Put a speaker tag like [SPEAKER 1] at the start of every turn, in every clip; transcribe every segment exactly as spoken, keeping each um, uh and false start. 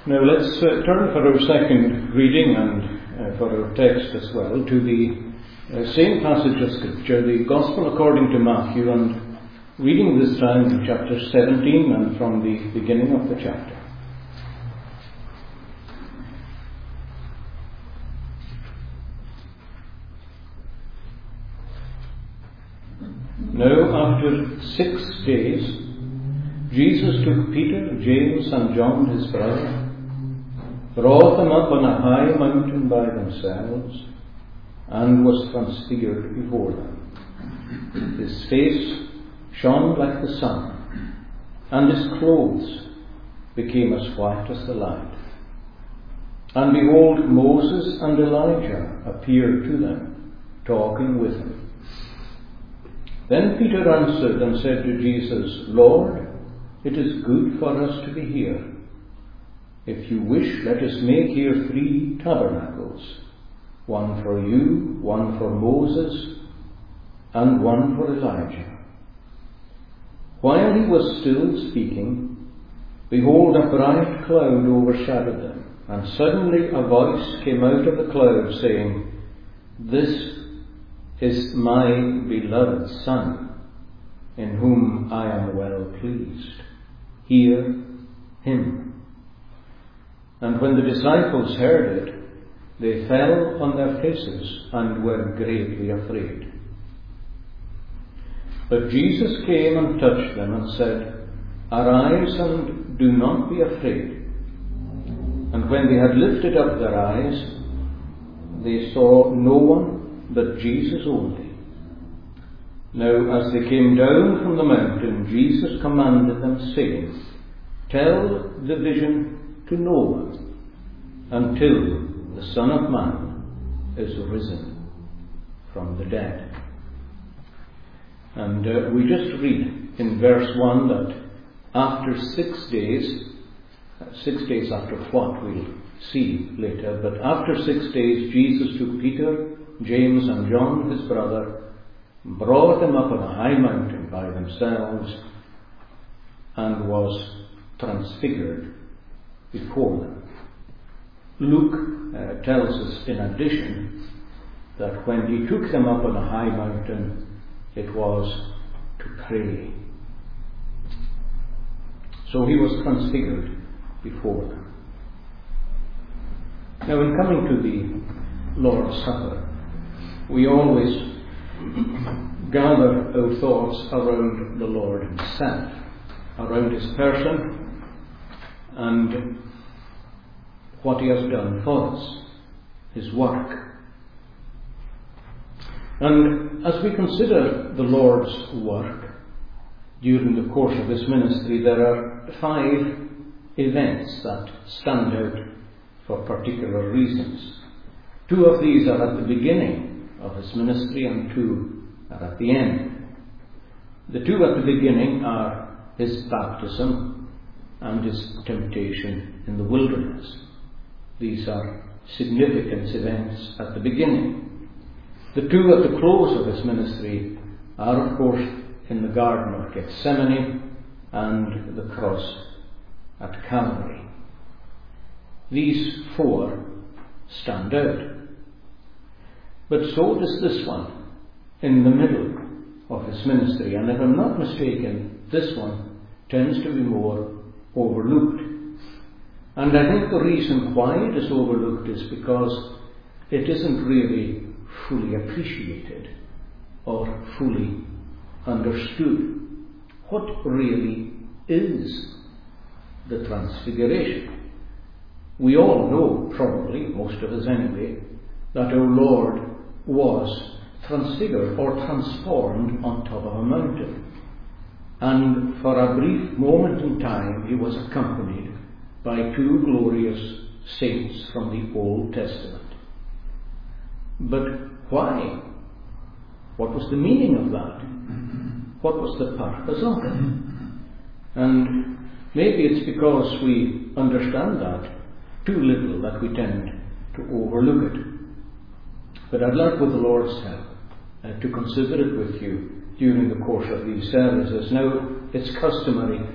[SPEAKER 1] Now let's uh, turn for our second reading and uh, for our text as well to the uh, same passage of Scripture, the Gospel according to Matthew, and reading this time from chapter seventeen and from the beginning of the chapter. Now after six days, Jesus took Peter, James and John his brother, brought them up on a high mountain by themselves, and was transfigured before them. His face shone like the sun, and his clothes became as white as the light. And behold, Moses and Elijah appeared to them, talking with him. Then Peter answered and said to Jesus, Lord, it is good for us to be here. If you wish, let us make here three tabernacles, one for you, one for Moses, and one for Elijah. While he was still speaking, behold, a bright cloud overshadowed them, and suddenly a voice came out of the cloud, saying, This is my beloved Son, in whom I am well pleased. Hear him. And when the disciples heard it, they fell on their faces and were greatly afraid. But Jesus came and touched them and said, Arise and do not be afraid. And when they had lifted up their eyes, they saw no one but Jesus only. Now as they came down from the mountain, Jesus commanded them, saying, Tell the vision to no one until the Son of Man is risen from the dead. And uh, we just read in verse one that after six days, six days after what we'll see later, but after six days Jesus took Peter, James and John his brother, brought them up on a high mountain by themselves, and was transfigured before them. Luke uh, tells us in addition that when he took them up on a high mountain, it was to pray. So he was transfigured before them. Now in coming to the Lord's Supper, we always gather our thoughts around the Lord himself, around his person, and what he has done for us, his work. And as we consider the Lord's work during the course of his ministry, there are five events that stand out for particular reasons. Two of these are at the beginning of his ministry and two are at the end. The two at the beginning are his baptism and his temptation in the wilderness. These are significant events at the beginning. The two at the close of his ministry are, of course, in the Garden of Gethsemane and the cross at Calvary. These four stand out. But so does this one in the middle of his ministry. And if I'm not mistaken, this one tends to be more overlooked. And I think the reason why it is overlooked is because it isn't really fully appreciated or fully understood. What really is the Transfiguration? We all know, probably, most of us anyway, that our Lord was transfigured or transformed on top of a mountain. And for a brief moment in time, he was accompanied by two glorious saints from the Old Testament. But why? What was the meaning of that? What was the purpose of it? And maybe it's because we understand that too little that we tend to overlook it. But I'd like, with the Lord's help, uh, to consider it with you during the course of these services. Now, it's customary to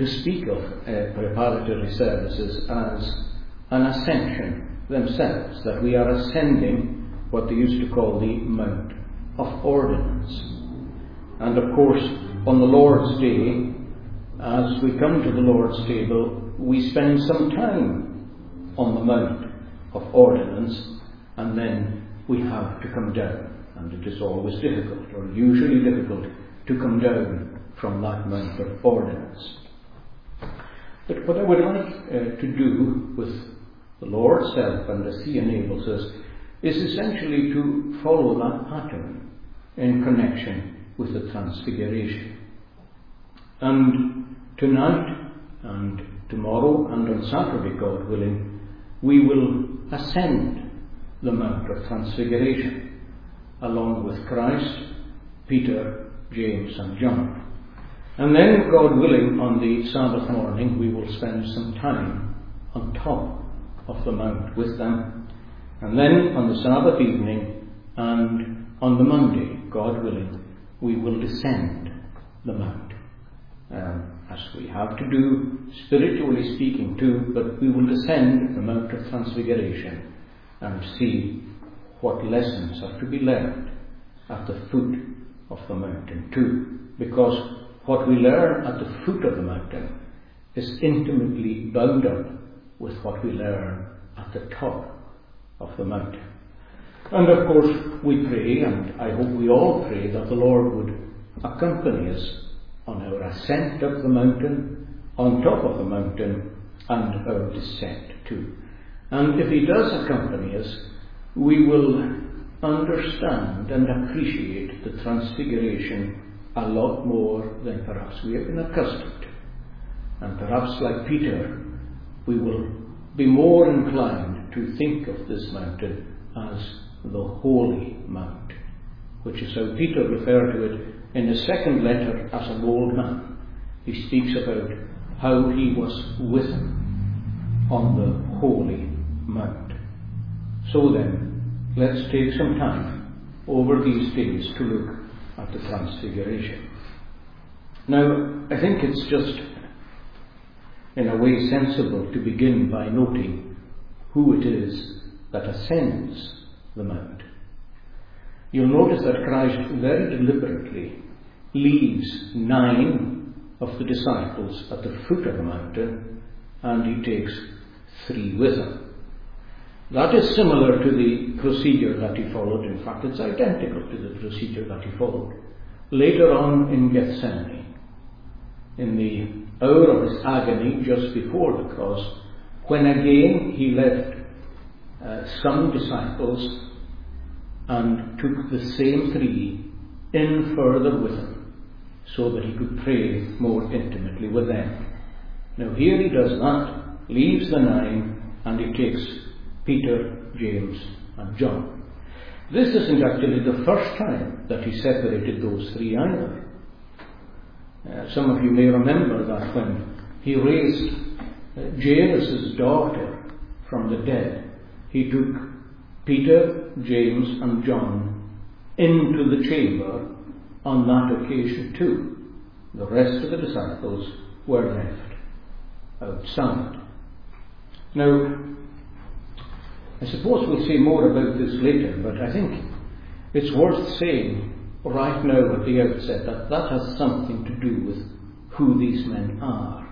[SPEAKER 1] to speak of uh, preparatory services as an ascension themselves, that we are ascending what they used to call the Mount of Ordinance. And of course, on the Lord's Day, as we come to the Lord's table, we spend some time on the Mount of Ordinance, and then we have to come down. And it is always difficult, or usually difficult, to come down from that Mount of Ordinance. But what I would like uh, to do with the Lord's help, and as He enables us, is essentially to follow that pattern in connection with the Transfiguration. And tonight and tomorrow and on Saturday, God willing, we will ascend the Mount of Transfiguration along with Christ, Peter, James and John. And then, God willing, on the Sabbath morning we will spend some time on top of the mount with them. And then on the Sabbath evening and on the Monday, God willing, we will descend the mount. Um, as we have to do, spiritually speaking too, but we will descend the Mount of Transfiguration and see what lessons are to be learned at the foot of the mountain too. Because what we learn at the foot of the mountain is intimately bound up with what we learn at the top of the mountain. And of course we pray, and I hope we all pray, that the Lord would accompany us on our ascent up the mountain, on top of the mountain, and our descent too. And if He does accompany us, we will understand and appreciate the Transfiguration a lot more than perhaps we have been accustomed to. And perhaps, like Peter, we will be more inclined to think of this mountain as the Holy Mount, which is how Peter referred to it in his second letter as a bold man. He speaks about how he was with him on the Holy Mount. So then, let's take some time over these days to look at the Transfiguration. Now, I think it's just in a way sensible to begin by noting who it is that ascends the mount. You'll notice that Christ very deliberately leaves nine of the disciples at the foot of the mountain, and He takes three with Him. That is similar to the procedure that He followed. In fact, it's identical to the procedure that He followed later on in Gethsemane, in the hour of His agony just before the cross, when again He left uh, some disciples and took the same three in further with Him, so that He could pray more intimately with them. Now here He does that, leaves the nine, and He takes Peter, James and John. This isn't actually the first time that He separated those three either. Uh, some of you may remember that when He raised uh, Jairus' daughter from the dead, He took Peter, James and John into the chamber on that occasion too. The rest of the disciples were left outside. Now, I suppose we'll say more about this later, but I think it's worth saying right now at the outset that that has something to do with who these men are.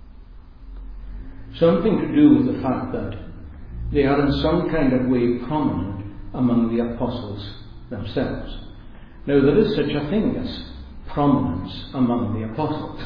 [SPEAKER 1] Something to do with the fact that they are in some kind of way prominent among the apostles themselves. Now, there is such a thing as prominence among the apostles.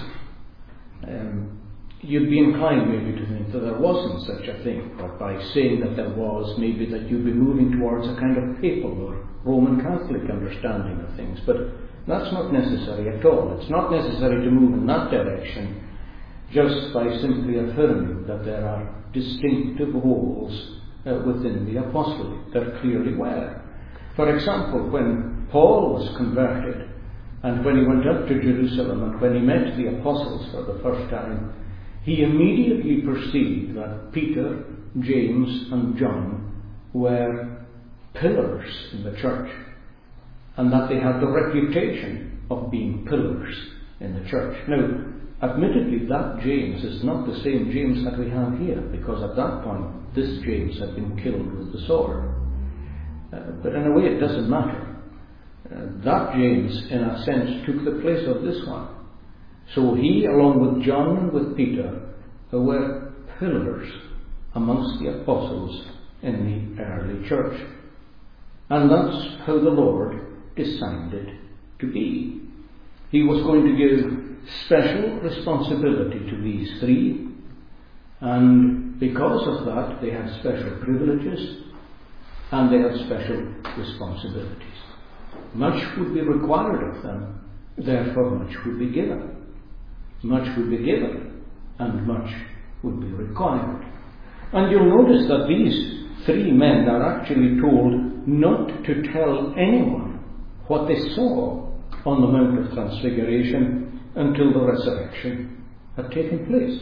[SPEAKER 1] Um, you'd be inclined maybe to think that there wasn't such a thing, or by saying that there was, maybe that you'd be moving towards a kind of papal or Roman Catholic understanding of things. But that's not necessary at all. It's not necessary to move in that direction just by simply affirming that there are distinctive roles uh, within the apostolate. There clearly were. For example, when Paul was converted, and when he went up to Jerusalem, and when he met the apostles for the first time, he immediately perceived that Peter, James and John were pillars in the church, and that they had the reputation of being pillars in the church. Now, admittedly, that James is not the same James that we have here, because at that point this James had been killed with the sword. Uh, but in a way it doesn't matter. Uh, that James, in a sense, took the place of this one. So he, along with John and with Peter, were pillars amongst the apostles in the early church. And that's how the Lord designed it to be. He was going to give special responsibility to these three, and because of that they had special privileges and they had special responsibilities. Much would be required of them, therefore much would be given. Much would be given, and much would be required. And you'll notice that these three men are actually told not to tell anyone what they saw on the Mount of Transfiguration until the resurrection had taken place.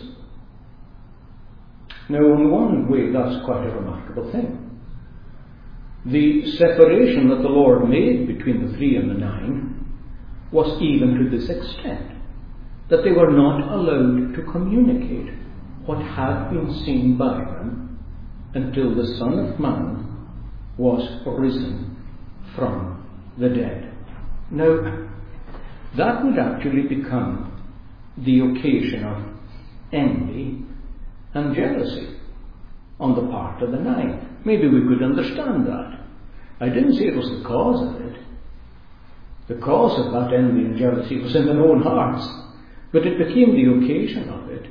[SPEAKER 1] Now, in one way, that's quite a remarkable thing. The separation that the Lord made between the three and the nine was even to this extent, that they were not allowed to communicate what had been seen by them until the Son of Man was risen from the dead. Now, that would actually become the occasion of envy and jealousy on the part of the nine. Maybe we could understand that. I didn't say it was the cause of it. The cause of that envy and jealousy was in their own hearts, but it became the occasion of it.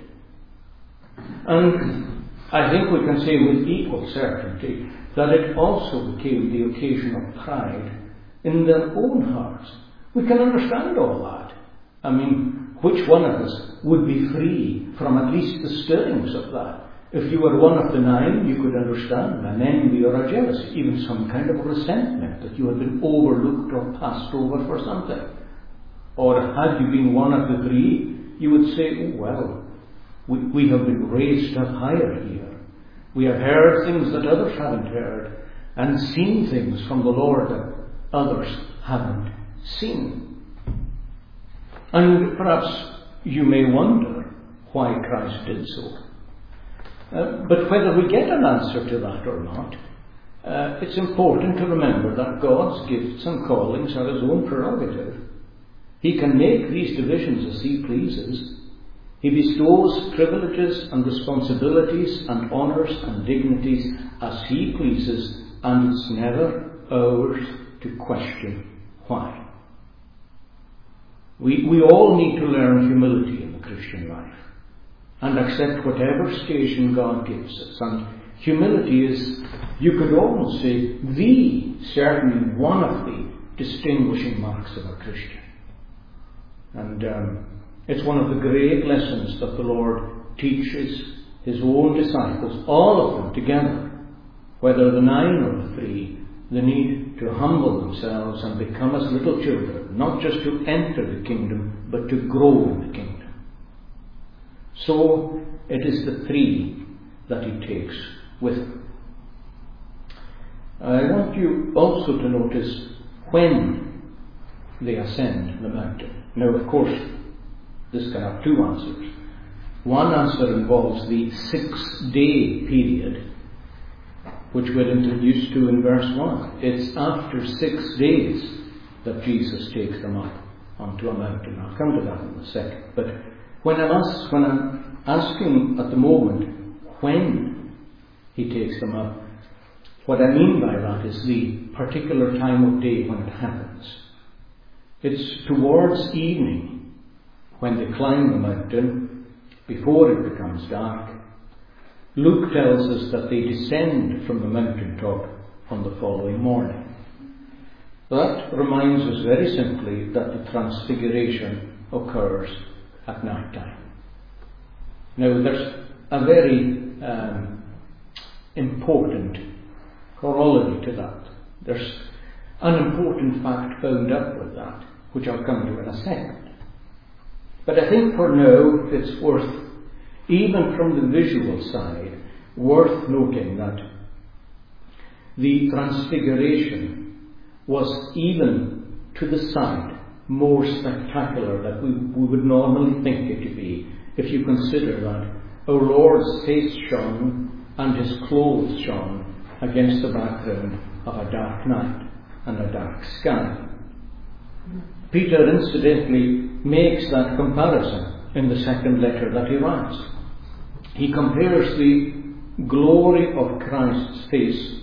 [SPEAKER 1] And I think we can say with equal certainty that it also became the occasion of pride in their own hearts. We can understand all that. I mean, which one of us would be free from at least the stirrings of that? If you were one of the nine, you could understand an envy or a jealousy, even some kind of resentment that you had been overlooked or passed over for something. Or had you been one of the three, you would say, oh, well, we, we have been raised up higher here. We have heard things that others haven't heard, and seen things from the Lord that others haven't seen. And perhaps you may wonder why Christ did so. Uh, but whether we get an answer to that or not, uh, it's important to remember that God's gifts and callings are His own prerogative. He can make these divisions as He pleases. He bestows privileges and responsibilities and honours and dignities as He pleases, and it's never ours to question why. We, we all need to learn humility in the Christian life and accept whatever station God gives us. And humility is, you could almost say, the, certainly one of the distinguishing marks of a Christian. And um, it's one of the great lessons that the Lord teaches His own disciples, all of them together, whether the nine or the three, the need to humble themselves and become as little children, not just to enter the kingdom, but to grow in the kingdom. So it is the three that He takes with Him. I want you also to notice when they ascend the mountain. Now, of course, this can have two answers. One answer involves the six-day period, which we're introduced to in verse one. It's after six days that Jesus takes them up onto a mountain. I'll come to that in a second. But when I'm, asked, when I'm asking at the moment when He takes them up, what I mean by that is the particular time of day when it happens. It's towards evening when they climb the mountain, before it becomes dark. Luke tells us that they descend from the mountaintop on the following morning. That reminds us very simply that the transfiguration occurs at night time. Now, there's a very um, important corollary to that. There's an important fact bound up with that, which I'll come to in a second. But I think for now it's worth, even from the visual side, worth noting that the transfiguration was even to the side more spectacular than we, we would normally think it to be, if you consider that our Lord's face shone and his clothes shone against the background of a dark night and a dark sky. Peter incidentally makes that comparison in the second letter that he writes. He compares the glory of Christ's face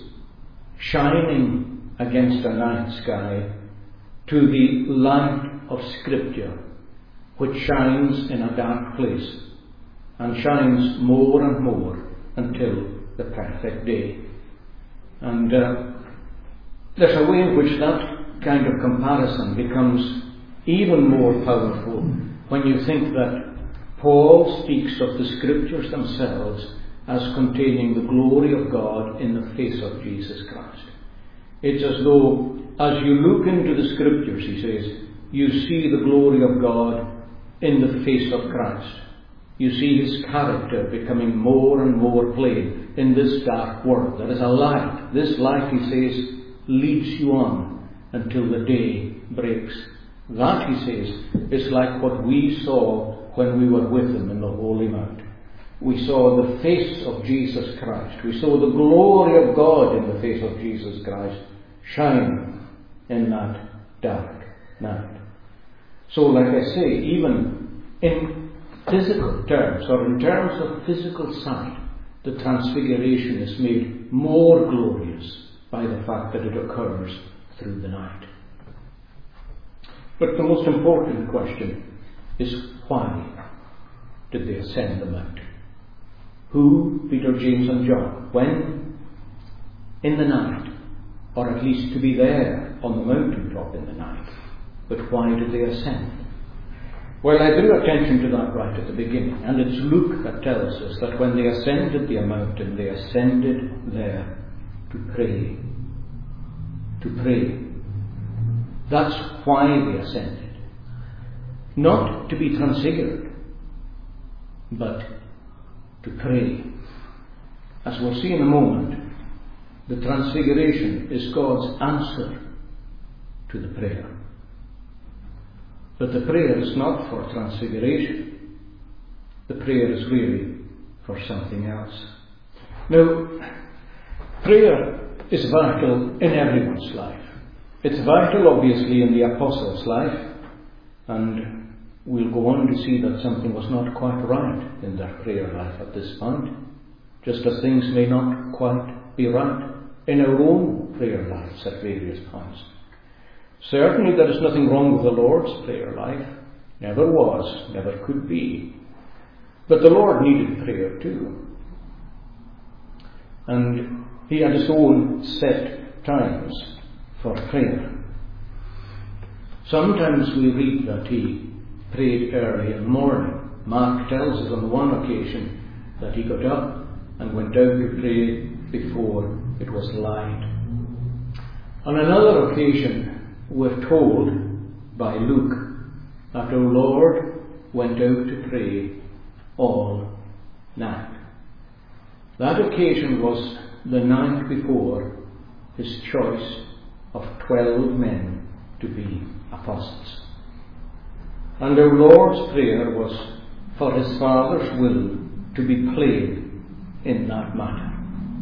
[SPEAKER 1] shining against a night sky to the light of Scripture, which shines in a dark place and shines more and more until the perfect day. And uh, there's a way in which that kind of comparison becomes even more powerful when you think that Paul speaks of the Scriptures themselves as containing the glory of God in the face of Jesus Christ. It's as though, as you look into the Scriptures, he says, you see the glory of God in the face of Christ. You see his character becoming more and more plain in this dark world. There is a light. This light, he says, leads you on until the day breaks. That, he says, is like what we saw when we were with him in the Holy Mount. We saw the face of Jesus Christ. We saw the glory of God in the face of Jesus Christ shine in that dark night. So, like I say, even in physical terms, or in terms of physical sight, the transfiguration is made more glorious by the fact that it occurs through the night. But the most important question is, why did they ascend the mountain? Who? Peter, James and John. When? In the night, or at least to be there on the mountaintop in the night. But why did they ascend? Well, I drew attention to that right at the beginning, and it's Luke that tells us that when they ascended the mountain, they ascended there to pray. To pray. That's why they ascended. Not to be transfigured, but to pray. As we'll see in a moment, the transfiguration is God's answer to the prayer. But the prayer is not for transfiguration. The prayer is really for something else. Now, prayer is vital in everyone's life. It's vital, obviously, in the apostles' life, and we'll go on to see that something was not quite right in their prayer life at this point, just as things may not quite be right in our own prayer lives at various points. Certainly there is nothing wrong with the Lord's prayer life. Never was, never could be. But the Lord needed prayer too. And he had his own set times for prayer. Sometimes we read that he prayed early in the morning. Mark tells us on one occasion that he got up and went out to pray before it was light. On another occasion, we're told by Luke that our Lord went out to pray all night. That occasion was the night before his choice of twelve men to be apostles. And our Lord's prayer was for his Father's will to be plain in that matter.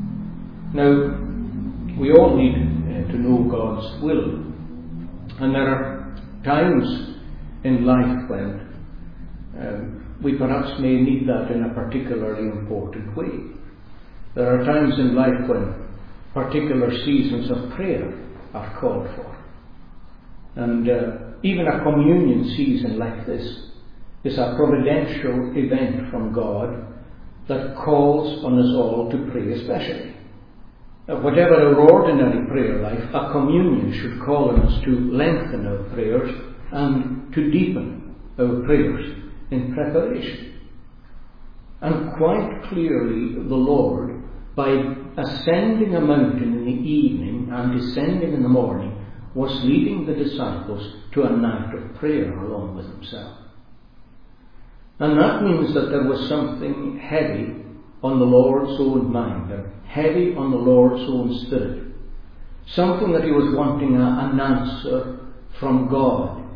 [SPEAKER 1] Now, we all need uh, to know God's will. And there are times in life when um, we perhaps may need that in a particularly important way. There are times in life when particular seasons of prayer are called for. And uh, even a communion season like this is a providential event from God that calls on us all to pray especially. Whatever our ordinary prayer life, a communion should call on us to lengthen our prayers and to deepen our prayers in preparation. And quite clearly the Lord, by ascending a mountain in the evening and descending in the morning, was leading the disciples to a night of prayer along with himself. And that means that there was something heavy on the Lord's own mind, and heavy on the Lord's own spirit. Something that he was wanting a, an answer from God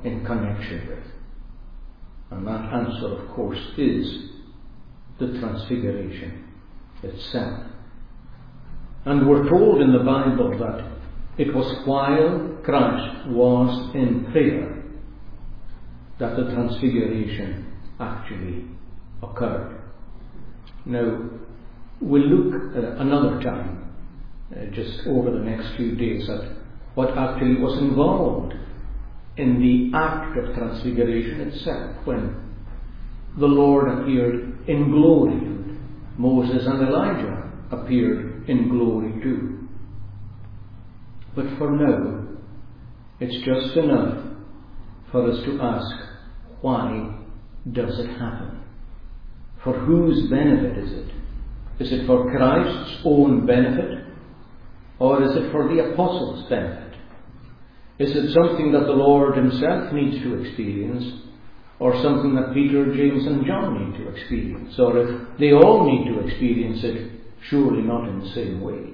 [SPEAKER 1] in connection with? And that answer, of course, is the Transfiguration itself. And we're told in the Bible that it was while Christ was in prayer that the Transfiguration actually occurred. Now, we'll look uh, another time, uh, just over the next few days, at what actually was involved in the act of Transfiguration itself, when the Lord appeared in glory, and Moses and Elijah appeared in glory too. But for now, it's just enough for us to ask, why does it happen? For whose benefit is it? Is it for Christ's own benefit? Or is it for the apostles' benefit? Is it something that the Lord himself needs to experience? Or something that Peter, James and John need to experience? Or if they all need to experience it, surely not in the same way.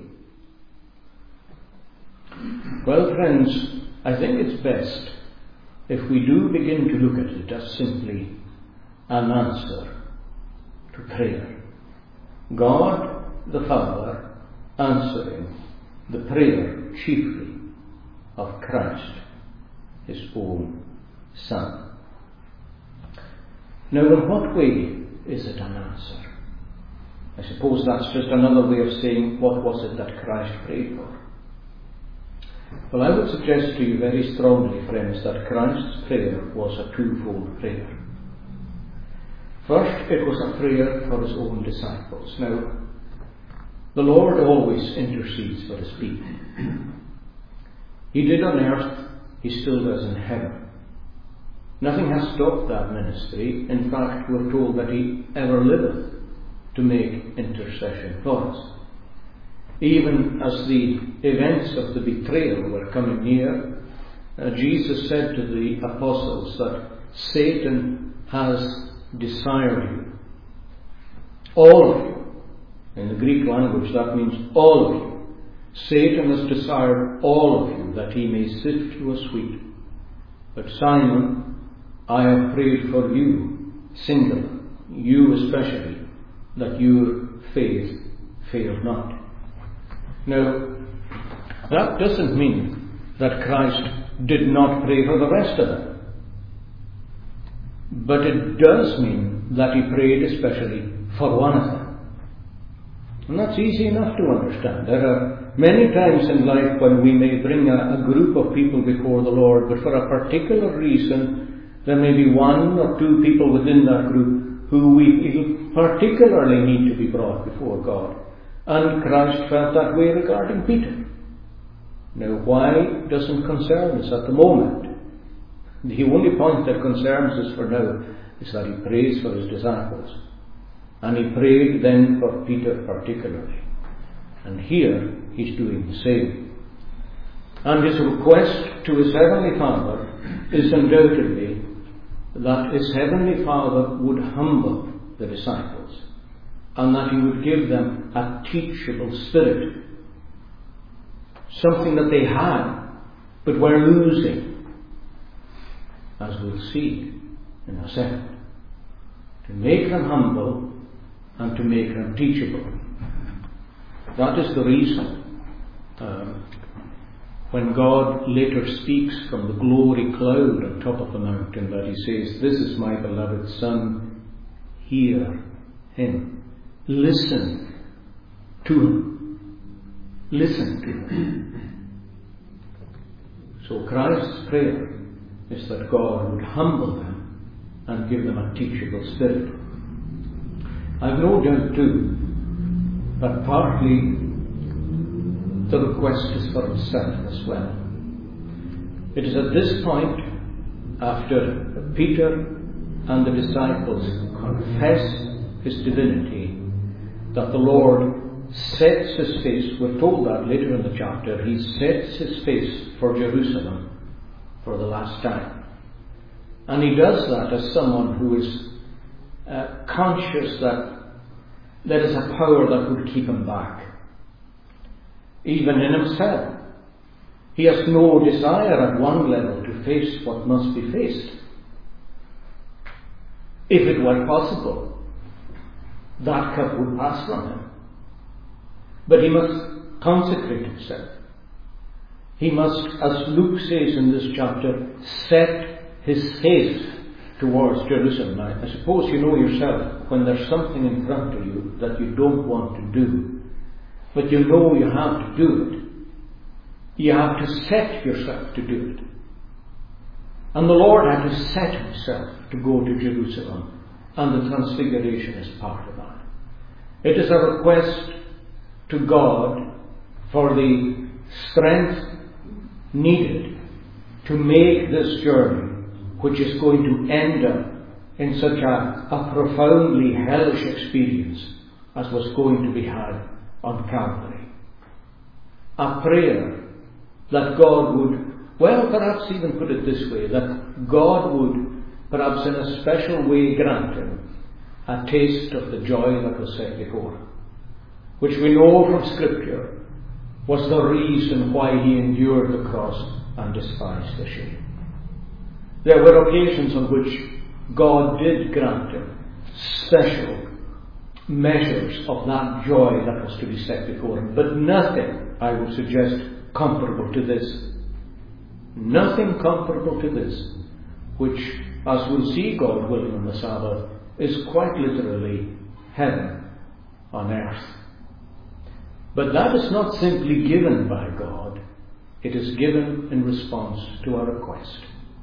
[SPEAKER 1] Well, friends, I think it's best if we do begin to look at it as simply an answer to prayer. God the Father answering the prayer chiefly of Christ, his own Son. Now, in what way is it an answer? I suppose that's just another way of saying, what was it that Christ prayed for? Well, I would suggest to you very strongly, friends, that Christ's prayer was a twofold prayer. First, it was a prayer for his own disciples. Now, the Lord always intercedes for his people. He did on earth, he still does in heaven. Nothing has stopped that ministry. In fact, we're told that he ever liveth to make intercession for us. Even as the events of the betrayal were coming near, uh, Jesus said to the apostles that Satan has desired you. All of you. In the Greek language, that means all of you. Satan has desired all of you that he may sift you as wheat. But Simon, I have prayed for you, singular, you especially, that your faith fail not. Now, that doesn't mean that Christ did not pray for the rest of them. But it does mean that he prayed especially for one of them. And that's easy enough to understand. There are many times in life when we may bring a, a group of people before the Lord, but for a particular reason, there may be one or two people within that group who we feel particularly need to be brought before God. And Christ felt that way regarding Peter. Now, why doesn't concern us at the moment? The only point that concerns us for now is that he prays for his disciples. And he prayed then for Peter particularly. And here he's doing the same. And his request to his heavenly Father is undoubtedly that his heavenly Father would humble the disciples, and that he would give them a teachable spirit, something that they had but were losing, as we'll see in a second, to make them humble and to make them teachable. That is the reason um, when God later speaks from the glory cloud on top of the mountain, that he says, "This is my beloved Son, hear him." Listen to him. Listen to him. So Christ's prayer is that God would humble them and give them a teachable spirit. I've no doubt too that partly the request is for himself as well. It is at this point, after Peter and the disciples confess his divinity, that the Lord sets his face. We're told that later in the chapter. He sets his face for Jerusalem for the last time. And he does that as someone who is uh, conscious that there is a power that would keep him back. Even in himself, He has no desire at one level to face what must be faced. If it were possible, that cup would pass from him. But he must consecrate himself. He must, as Luke says in this chapter, set his face towards Jerusalem. Now, I suppose you know yourself when there's something in front of you that you don't want to do, but you know you have to do it. You have to set yourself to do it. And the Lord had to set himself to go to Jerusalem, and the Transfiguration is part of that. It is a request to God for the strength needed to make this journey, which is going to end up in such a, a profoundly hellish experience as was going to be had on Calvary. A prayer that God would, well, perhaps even put it this way, that God would, perhaps in a special way, grant him a taste of the joy that was set before him, which we know from Scripture was the reason why he endured the cross and despised the shame. There were occasions on which God did grant him special measures of that joy that was to be set before him, but nothing, I would suggest, comparable to this. Nothing comparable to this, which, as we'll see, God willing, on the Sabbath, is quite literally heaven on earth. But that is not simply given by God, it is given in response to our request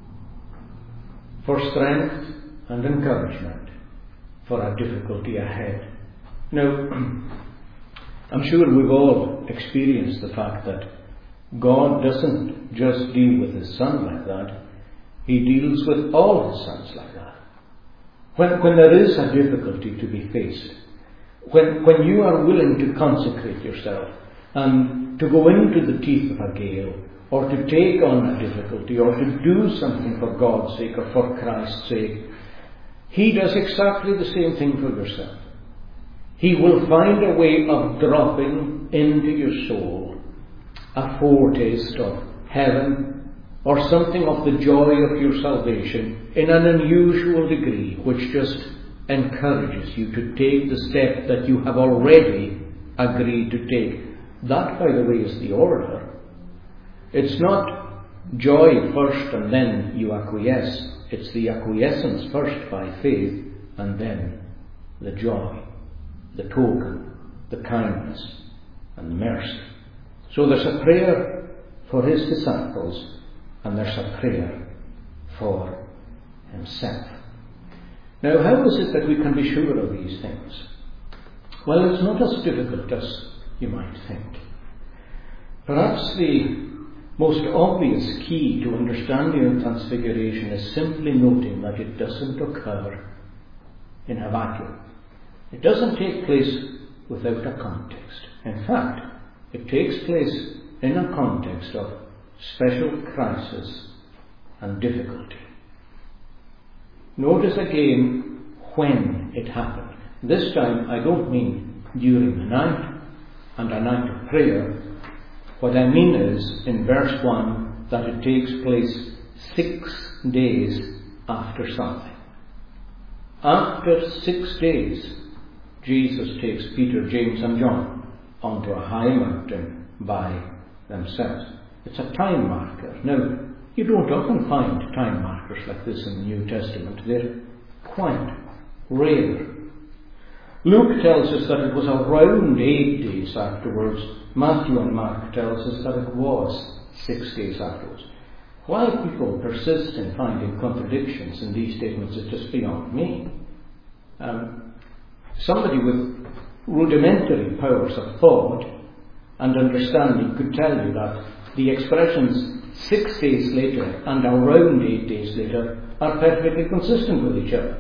[SPEAKER 1] for strength and encouragement for our difficulty ahead. Now, I'm sure we've all experienced the fact that God doesn't just deal with his Son like that, he deals with all his sons like that. When, when there is a difficulty to be faced, when, when you are willing to consecrate yourself and to go into the teeth of a gale, or to take on a difficulty, or to do something for God's sake or for Christ's sake, he does exactly the same thing for yourself. He will find a way of dropping into your soul a foretaste of heaven, or something of the joy of your salvation in an unusual degree, which just encourages you to take the step that you have already agreed to take. That, by the way, is the order. It's not joy first and then you acquiesce. It's the acquiescence first by faith and then the joy, the token, the kindness and the mercy. So there's a prayer for his disciples and there's a prayer for himself. Now, how is it that we can be sure of these things? Well, it's not as difficult as you might think. Perhaps the most obvious key to understanding the Transfiguration is simply noting that it doesn't occur in a vacuum. It doesn't take place without a context. In fact, it takes place in a context of special crisis and difficulty. Notice again when it happened. This time I don't mean during the night and a night of prayer. What I mean is, in verse one, that it takes place six days after something. After six days, Jesus takes Peter, James and John onto a high mountain by themselves. It's a time marker. Now, you don't often find time markers like this in the New Testament. They're quite rare. Luke tells us that it was around eight days afterwards. Matthew and Mark tells us that it was six days afterwards. Why people persist in finding contradictions in these statements is just beyond me. Um, somebody with rudimentary powers of thought and understanding could tell you that the expressions six days later and around eight days later are perfectly consistent with each other.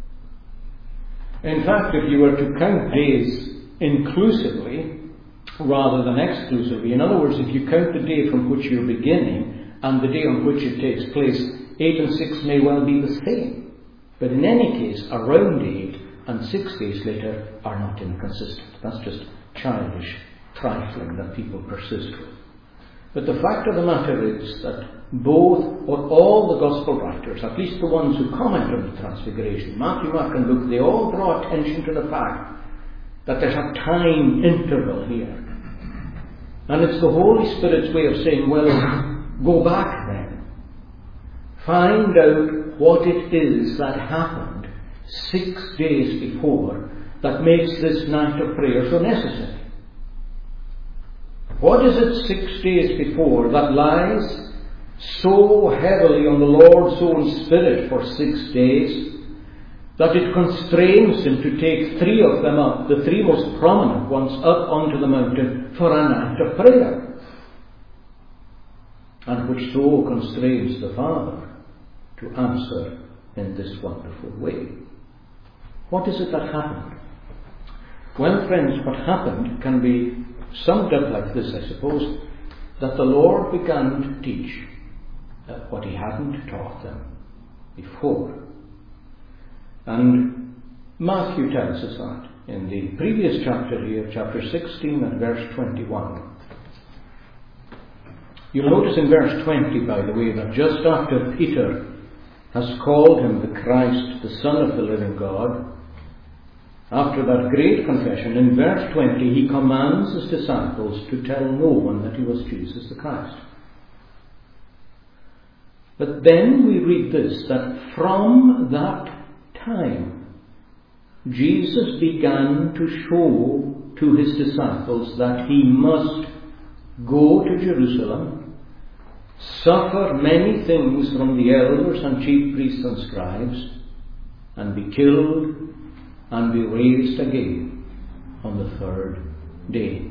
[SPEAKER 1] In fact, if you were to count days inclusively rather than exclusively, in other words, if you count the day from which you're beginning and the day on which it takes place, eight and six may well be the same. But in any case, around eight and six days later are not inconsistent. That's just childish trifling that people persist with. But the fact of the matter is that both, or all the Gospel writers, at least the ones who comment on the Transfiguration, Matthew, Mark and Luke, they all draw attention to the fact that there's a time interval here. And it's the Holy Spirit's way of saying, well, go back then. Find out what it is that happened six days before that makes this night of prayer so necessary. What is it six days before that lies so heavily on the Lord's own Spirit for six days that it constrains him to take three of them up, the three most prominent ones, up onto the mountain for a night of prayer, and which so constrains the Father to answer in this wonderful way? What is it that happened? Well, friends, what happened can be summed up like this, I suppose, that the Lord began to teach uh, what he hadn't taught them before. And Matthew tells us that in the previous chapter here, chapter sixteen and verse twenty-one. You'll notice in verse twenty, by the way, that just after Peter has called him the Christ, the Son of the living God, after that great confession, in verse twenty, he commands his disciples to tell no one that he was Jesus the Christ. But then we read this, that from that time, Jesus began to show to his disciples that he must go to Jerusalem, suffer many things from the elders and chief priests and scribes, and be killed and be raised again on the third day.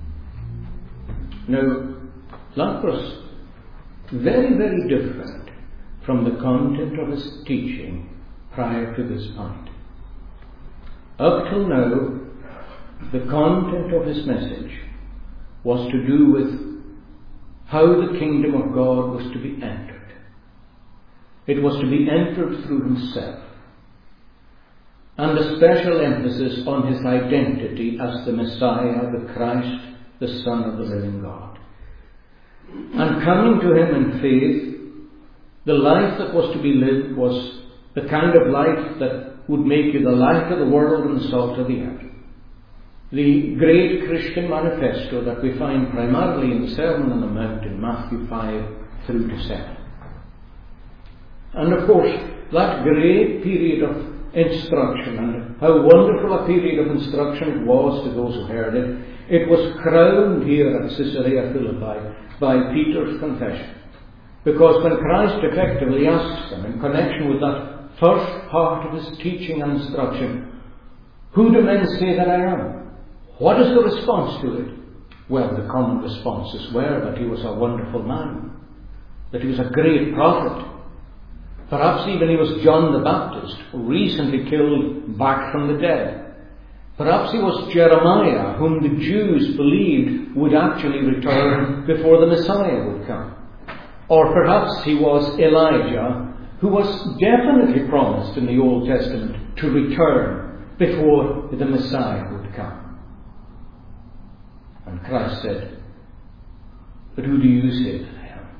[SPEAKER 1] Now, that was very, very different from the content of his teaching prior to this point. Up till now, the content of his message was to do with how the kingdom of God was to be entered. It was to be entered through himself, and a special emphasis on his identity as the Messiah, the Christ, the Son of the living God. And coming to him in faith, the life that was to be lived was the kind of life that would make you the light of the world and the salt of the earth. The great Christian manifesto that we find primarily in the Sermon on the Mount in Matthew five through to seven. And of course, that great period of instruction, and how wonderful a period of instruction it was to those who heard it, it was crowned here at Caesarea Philippi by Peter's confession. Because when Christ effectively asks them, in connection with that first part of his teaching and instruction, who do men say that I am? What is the response to it? Well, the common responses were that he was a wonderful man, that he was a great prophet. Perhaps even he was John the Baptist, recently killed back from the dead. Perhaps he was Jeremiah, whom the Jews believed would actually return before the Messiah would come. Or perhaps he was Elijah, who was definitely promised in the Old Testament to return before the Messiah would come. And Christ said, "But who do you say that I am?"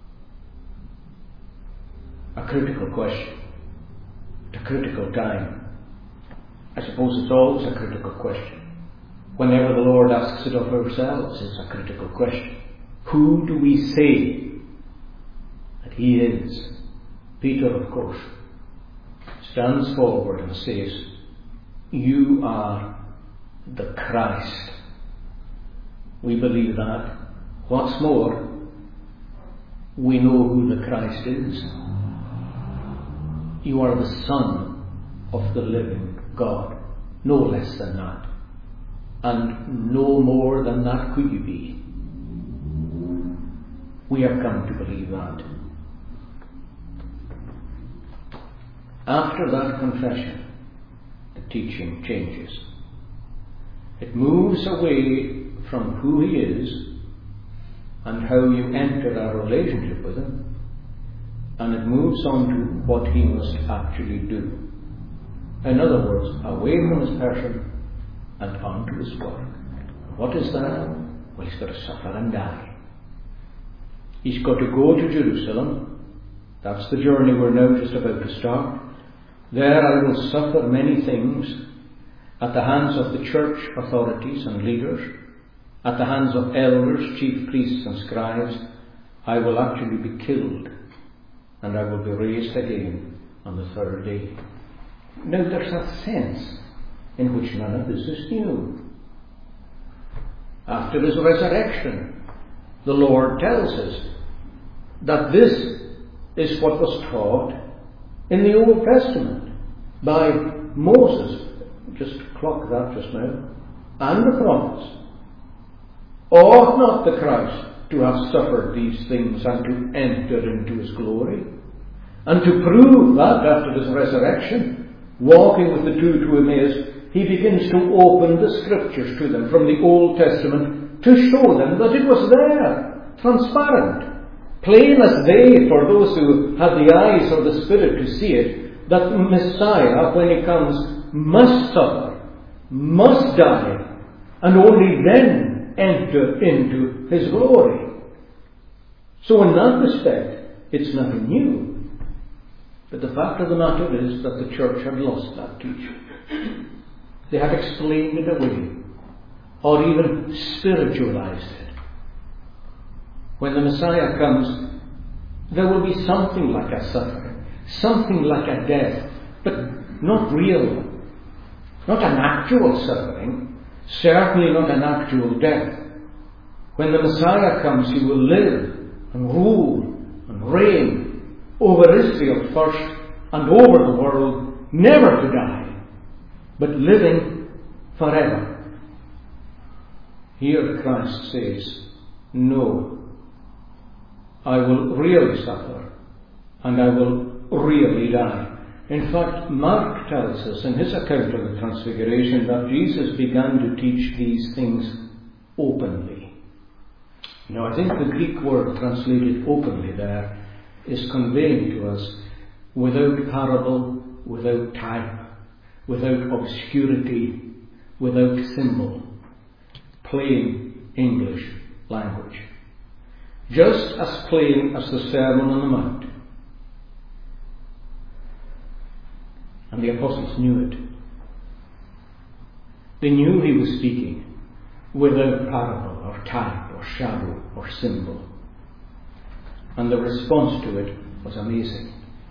[SPEAKER 1] A critical question. At a critical time. I suppose it's always a critical question. Whenever the Lord asks it of ourselves, it's a critical question. Who do we say that he is? Peter, of course, stands forward and says, "You are the Christ." We believe that. What's more, we know who the Christ is. You are the Son of the living God. No less than that. And no more than that could you be. We have come to believe that. After that confession, the teaching changes. It moves away from who he is and how you enter a relationship with him, and it moves on to what he must actually do. In other words, away from his person and on to his work. What is that? Well, he's got to suffer and die. He's got to go to Jerusalem. That's the journey we're now just about to start. There I will suffer many things at the hands of the church authorities and leaders, at the hands of elders, chief priests and scribes. I will actually be killed, and I will be raised again on the third day. Now there's a sense in which none of this is new. After his resurrection, the Lord tells us that this is what was taught in the Old Testament by Moses. Just clock that just now. And the prophets. Ought not the Christ to have suffered these things and to enter into his glory? And to prove that after his resurrection, walking with the two to Emmaus, he begins to open the scriptures to them from the Old Testament to show them that it was there, transparent, plain as day for those who have the eyes of the Spirit to see it, that Messiah, when he comes, must suffer, must die, and only then enter into his glory. So in that respect, it's nothing new. But the fact of the matter is that the church had lost that teaching. They had explained it away, or even spiritualized it. When the Messiah comes, there will be something like a suffering, something like a death, but not real. Not an actual suffering, certainly not an actual death. When the Messiah comes, he will live and rule and reign over Israel first and over the world, never to die, but living forever. Here Christ says, no, I will really suffer and I will really die. In fact, Mark tells us in his account of the Transfiguration that Jesus began to teach these things openly. Now, I think the Greek word translated openly there is conveying to us without parable, without type, without obscurity, without symbol. Plain English language. Just as plain as the Sermon on the Mount. And the apostles knew it. They knew he was speaking without parable or type or shadow or symbol. And the response to it was amazing.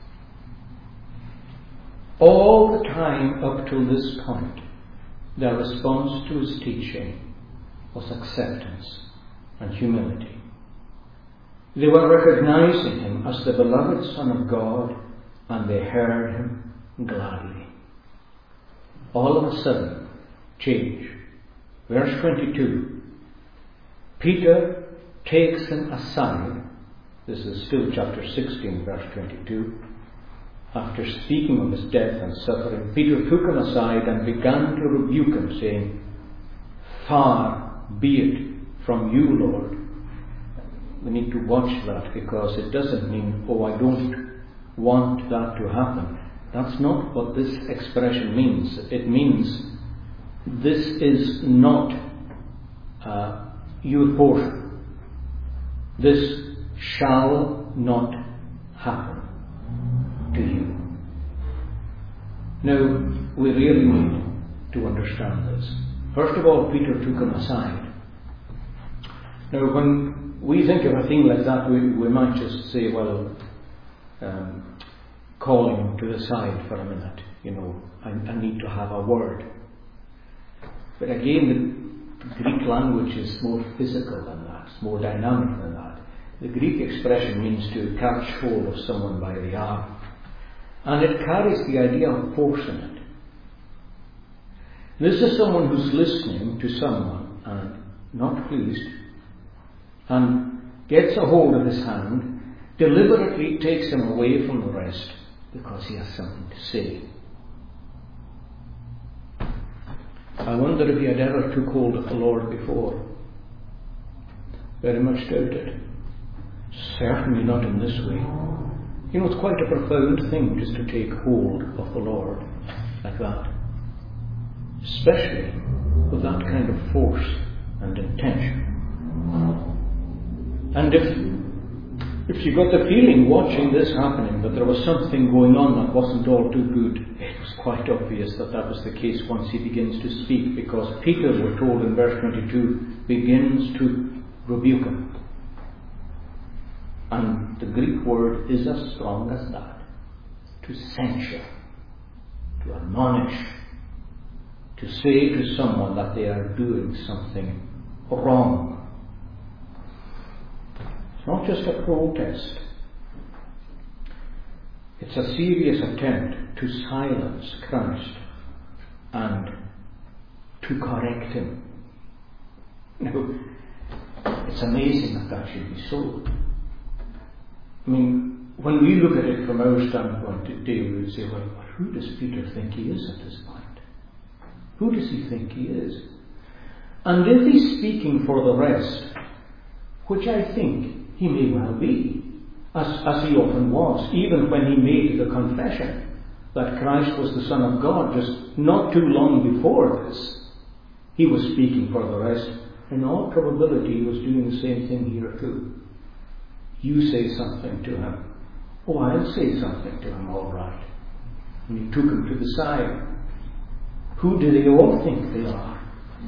[SPEAKER 1] All the time up till this point, their response to his teaching was acceptance and humility. They were recognizing him as the beloved Son of God, and they heard him gladly. All of a sudden, change. Verse twenty-two. Peter takes him aside. This is still chapter sixteen, verse twenty-two. After speaking of his death and suffering, Peter took him aside and began to rebuke him, saying, far be it from you, Lord. We need to watch that, because it doesn't mean, oh, I don't want that to happen. That's not what this expression means. It means this is not uh, your portion. This shall not happen to you. Now, we really need to understand this. First of all, Peter took him aside. Now, when we think of a thing like that, we, we might just say, well, um, calling him to the side for a minute. You know, I, I need to have a word. But again, the Greek language is more physical than that. It's more dynamic than that. The Greek expression means to catch hold of someone by the arm. And it carries the idea of forcing it. This is someone who's listening to someone and not pleased, and gets a hold of his hand, deliberately takes him away from the rest because he has something to say. I wonder if he had ever took hold of the Lord before. Very much doubt it. Certainly not in this way. You know, it's quite a profound thing just to take hold of the Lord like that. Especially with that kind of force and intention. And if if you got the feeling watching this happening that there was something going on that wasn't all too good, it was quite obvious that that was the case once he begins to speak, because Peter, we're told in verse twenty-two, begins to rebuke him. And the Greek word is as strong as that. To censure, to admonish, to say to someone that they are doing something wrong. It's not just a protest. It's a serious attempt to silence Christ and to correct him. Now, it's amazing that that should be so. I mean, when we look at it from our standpoint today, we would say, well, who does Peter think he is at this point? Who does he think he is? And if he's speaking for the rest, which I think he may well be, as, as he often was, even when he made the confession that Christ was the Son of God just not too long before this, he was speaking for the rest. In all probability, he was doing the same thing here too. You say something to him. Oh, I'll say something to him, all right. And he took him to the side. Who do they all think they are?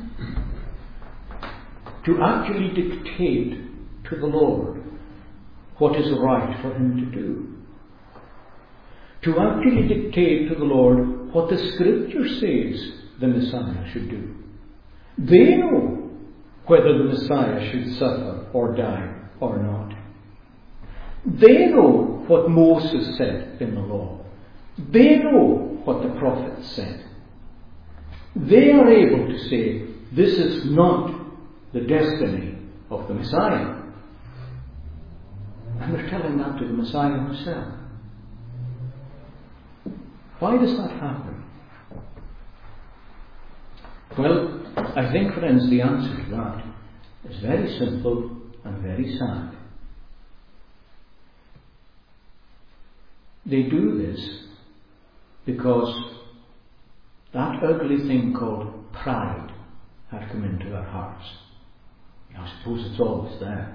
[SPEAKER 1] To actually dictate to the Lord what is right for him to do. To actually dictate to the Lord what the Scripture says the Messiah should do. They know whether the Messiah should suffer or die or not. They know what Moses said in the law. They know what the prophets said. They are able to say, this is not the destiny of the Messiah. And they're telling that to the Messiah himself. Why does that happen? Well, I think, friends, the answer to that is very simple and very sad. They do this because that ugly thing called pride had come into their hearts. I suppose it's always there.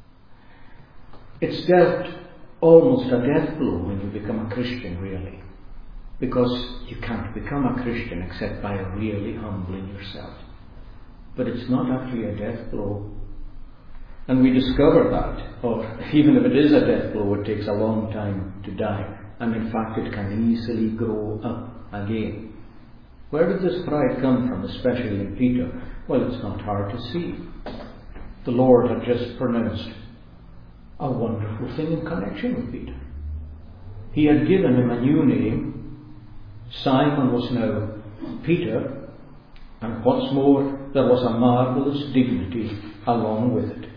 [SPEAKER 1] It's dealt almost a death blow when you become a Christian, really. Because you can't become a Christian except by really humbling yourself. But it's not actually a death blow. And we discover that, or even if it is a death blow, it takes a long time to die. And in fact, it can easily grow up again. Where did this pride come from, especially in Peter? Well, it's not hard to see. The Lord had just pronounced a wonderful thing in connection with Peter. He had given him a new name. Simon was now Peter, and what's more, there was a marvellous dignity along with it.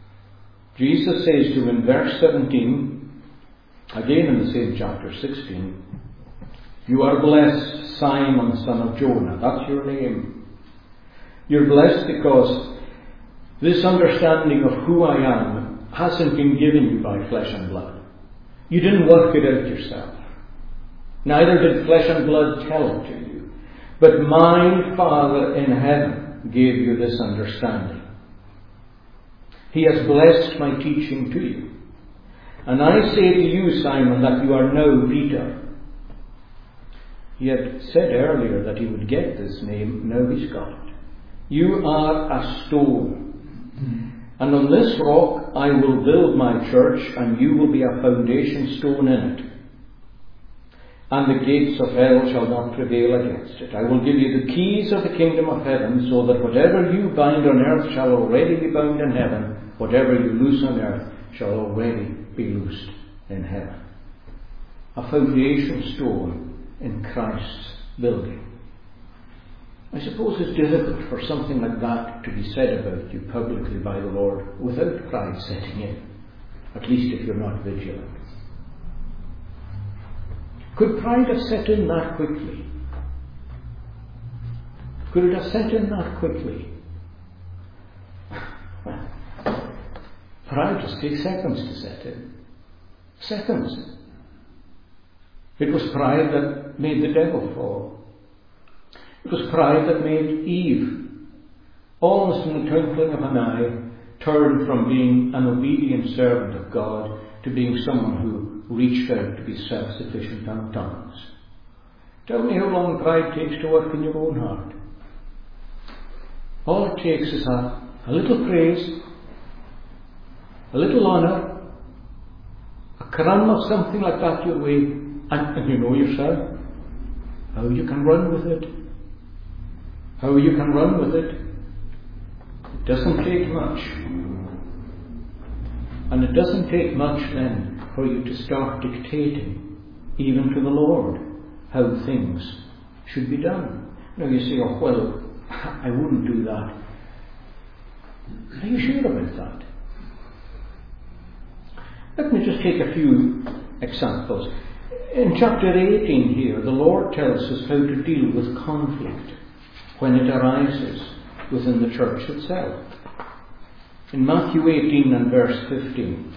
[SPEAKER 1] Jesus says to him in verse seventeen, again in the same chapter sixteen, you are blessed, Simon, son of Jonah. That's your name. You're blessed because this understanding of who I am hasn't been given you by flesh and blood. You didn't work it out yourself. Neither did flesh and blood tell it to you. But my Father in heaven gave you this understanding. He has blessed my teaching to you. And I say to you, Simon, that you are now Peter. He had said earlier that he would get this name. Now he's got it. You are a stone. And on this rock I will build my church, and you will be a foundation stone in it. And the gates of hell shall not prevail against it. I will give you the keys of the kingdom of heaven, so that whatever you bind on earth shall already be bound in heaven. Whatever you loose on earth shall already be loosed in heaven. A foundation stone in Christ's building. I suppose it's difficult for something like that to be said about you publicly by the Lord without pride setting in, at least if you're not vigilant. Could pride have set in that quickly? Could it have set in that quickly? Pride just takes seconds to set in. Seconds. It was pride that made the devil fall. It was pride that made Eve, almost in the twinkling of an eye, turn from being an obedient servant of God to being someone who reached out to be self-sufficient at times. Tell me how long pride takes to work in your own heart. All it takes is a, a little praise, a little honour, a crumb of something like that your way, and, and you know yourself how you can run with it. How you can run with it. It doesn't take much. And it doesn't take much then for you to start dictating, even to the Lord, how things should be done. Now you say, oh well, I wouldn't do that. Are you sure about that? Let me just take a few examples. In chapter eighteen here, the Lord tells us how to deal with conflict when it arises within the church itself. In Matthew eighteen and verse fifteen,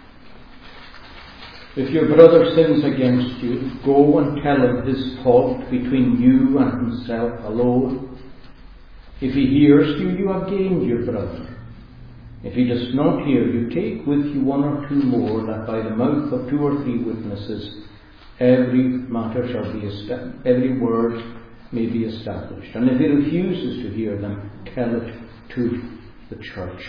[SPEAKER 1] if your brother sins against you, go and tell him his fault between you and himself alone. If he hears you, you have gained your brother. If he does not hear you, take with you one or two more, that by the mouth of two or three witnesses every matter shall be established, every word may be established. And if he refuses to hear them, tell it to the church.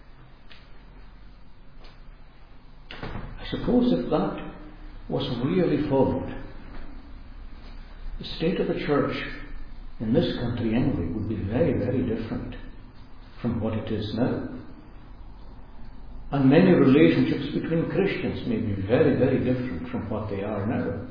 [SPEAKER 1] I suppose if that was really followed, the state of the church in this country anyway would be very, very different from what it is now. And many relationships between Christians may be very, very different from what they are now.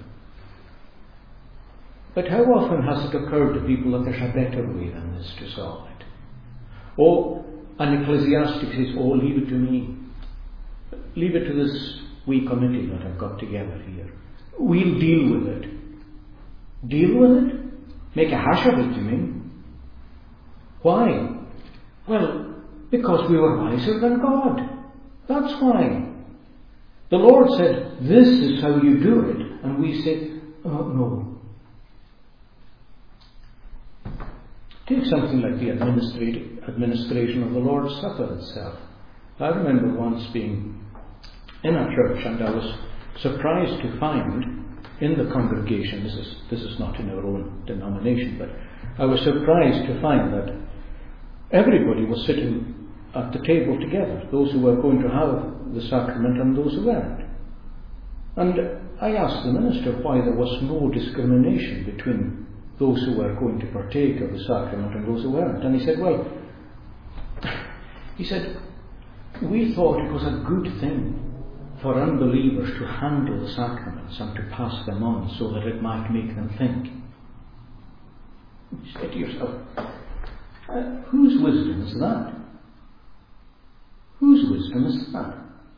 [SPEAKER 1] But how often has it occurred to people that there's a better way than this to solve it? Oh, an ecclesiastic says, oh, leave it to me. Leave it to this wee committee that I've got together here. We'll deal with it. Deal with it? Make a hash of it, you mean? Why? Well, because we were wiser than God. That's why. The Lord said, this is how you do it. And we said, oh, no. Take something like the administration of the Lord's Supper itself. I remember once being in a church, and I was surprised to find in the congregation, this is, this is not in our own denomination, but I was surprised to find that everybody was sitting at the table together, those who were going to have the sacrament and those who weren't. And I asked the minister why there was no discrimination between those who were going to partake of the sacrament and those who weren't. And he said, well, he said, we thought it was a good thing for unbelievers to handle the sacraments and to pass them on so that it might make them think. You say to yourself, uh, whose wisdom is that? Whose wisdom is that?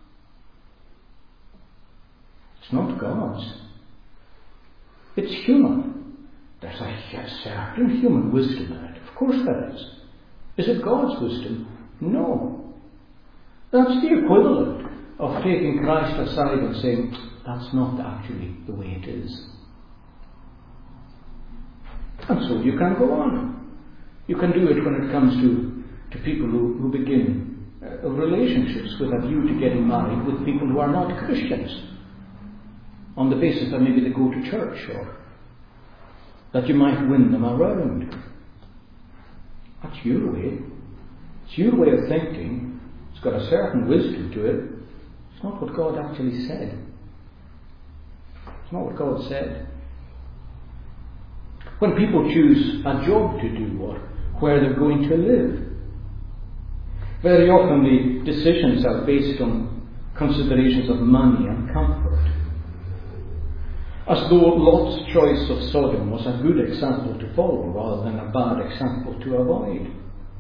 [SPEAKER 1] It's not God's. It's human. There's a, a certain human wisdom in it. Of course there is. Is it God's wisdom? No. That's the equivalent of taking Christ aside and saying, that's not actually the way it is. And so you can go on. You can do it when it comes to, to people who, who begin uh, relationships with a view to getting married with people who are not Christians, on the basis that maybe they go to church, or that you might win them around. That's your way. It's your way of thinking. It's got a certain wisdom to it. It's not what God actually said. It's not what God said. When people choose a job to do or where they're going to live, very often the decisions are based on considerations of money and comfort. As though Lot's choice of Sodom was a good example to follow rather than a bad example to avoid.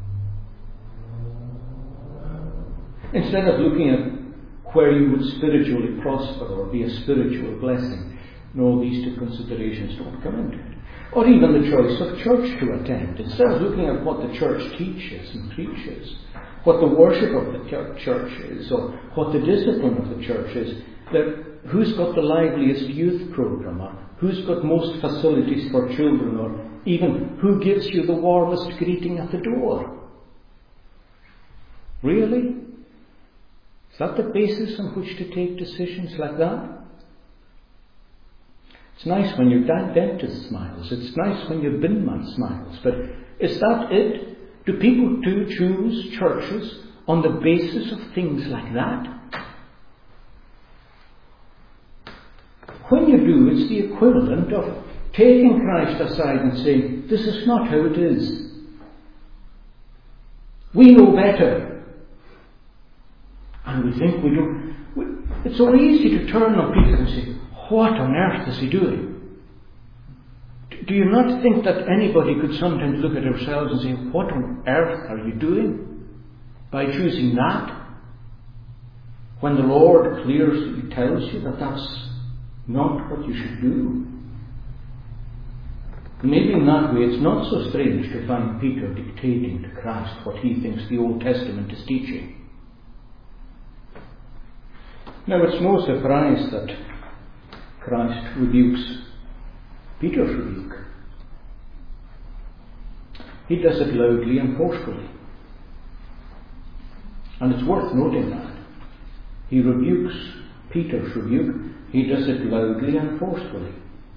[SPEAKER 1] Instead of looking at where you would spiritually prosper or be a spiritual blessing, no, these two considerations don't come into it. Or even the choice of church to attend. Instead of looking at what the church teaches and preaches, what the worship of the church is, or what the discipline of the church is, that who's got the liveliest youth program, or who's got most facilities for children, or even who gives you the warmest greeting at the door. Really? Is that the basis on which to take decisions like that? It's nice when your dentist smiles. It's nice when your binman smiles. But is that it? Do people do choose churches on the basis of things like that? When you do, it's the equivalent of taking Christ aside and saying, this is not how it is. We know better. And we think we do. We, it's so easy to turn on people and say, what on earth is he doing? Do you not think that anybody could sometimes look at ourselves and say, what on earth are you doing by choosing that? When the Lord clearly tells you that that's not what you should do. Maybe in that way it's not so strange to find Peter dictating to Christ what he thinks the Old Testament is teaching. Now it's no surprise that Christ rebukes Peter's rebuke. He does it loudly and forcefully. And it's worth noting that. He rebukes Peter's rebuke. He does it loudly and forcefully.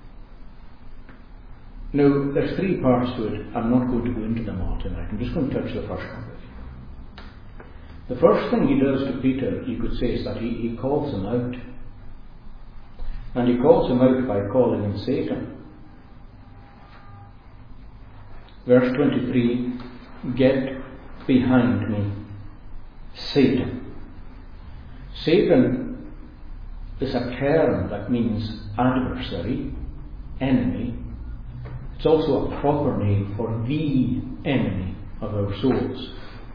[SPEAKER 1] Now, there's three parts to it. I'm not going to go into them all tonight. I'm just going to touch the first one with you. The first thing he does to Peter, you could say, is that he, he calls him out. And he calls him out by calling him Satan. Verse twenty-three, get behind me, Satan. Satan is a term that means adversary, enemy. It's also a proper name for the enemy of our souls.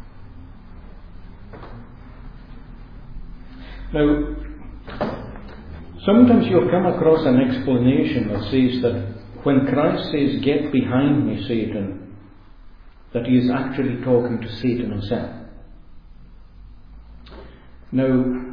[SPEAKER 1] Now, sometimes you'll come across an explanation that says that when Christ says, get behind me, Satan, that he is actually talking to Satan himself. Now,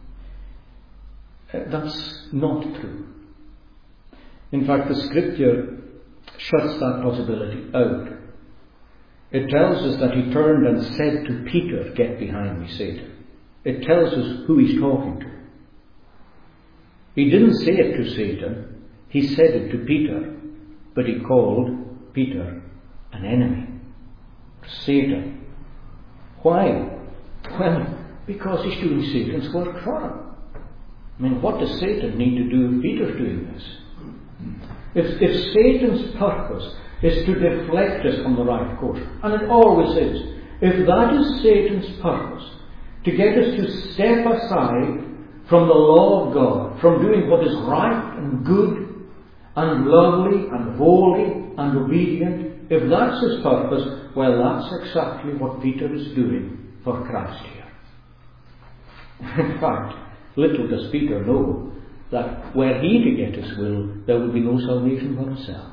[SPEAKER 1] that's not true. In fact, the scripture shuts that possibility out. It tells us that he turned and said to Peter, get behind me, Satan. It tells us who he's talking to. He didn't say it to Satan, he said it to Peter, but he called Peter an enemy. Satan. Why? Well, because he's doing Satan's work for him. I mean, what does Satan need to do if Peter's doing this? If, if Satan's purpose is to deflect us from the right course, and it always is, if that is Satan's purpose, to get us to step aside from the law of God, from doing what is right and good and lovely and holy and obedient, if that's his purpose, well, that's exactly what Peter is doing for Christ here. In fact, little does Peter know that were he to get his will, there would be no salvation for himself.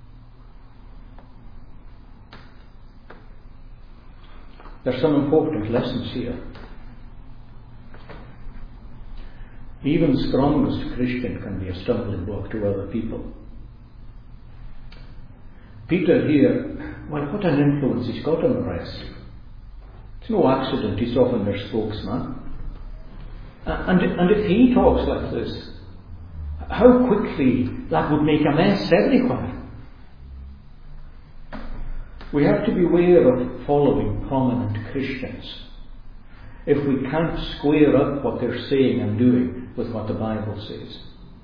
[SPEAKER 1] There's some important lessons here. Even the strongest Christian can be a stumbling block to other people. Peter here, well, what an influence he's got on the rest. It's no accident he's often their spokesman. And, and if he talks like this, how quickly that would make a mess everywhere. We have to beware of following prominent Christians if we can't square up what they're saying and doing with what the Bible says.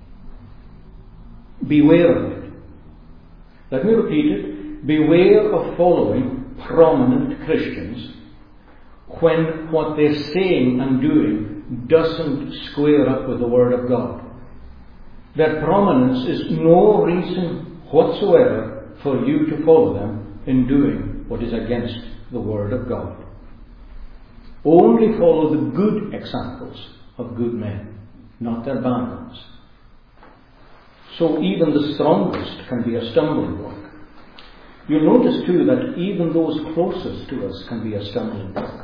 [SPEAKER 1] Beware of it. Let me repeat it. Beware of following prominent Christians when what they're saying and doing doesn't square up with the Word of God. Their prominence is no reason whatsoever for you to follow them in doing what is against the Word of God. Only follow the good examples of good men, not their bad ones. So even the strongest can be a stumbling block. You'll notice too that even those closest to us can be a stumbling block.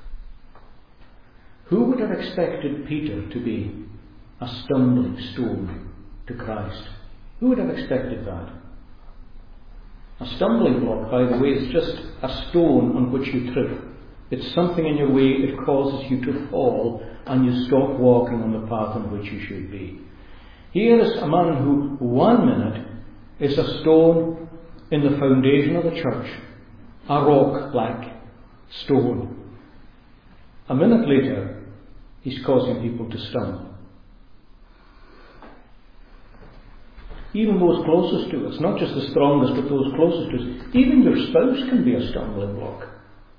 [SPEAKER 1] Who would have expected Peter to be a stumbling stone to Christ? Who would have expected that? A stumbling block, by the way, is just a stone on which you trip. It's something in your way, it causes you to fall, and you stop walking on the path on which you should be. Here is a man who, one minute, is a stone in the foundation of the church, a rock-like stone. A minute later, he's causing people to stumble. Even those closest to us, not just the strongest, but those closest to us, even your spouse can be a stumbling block.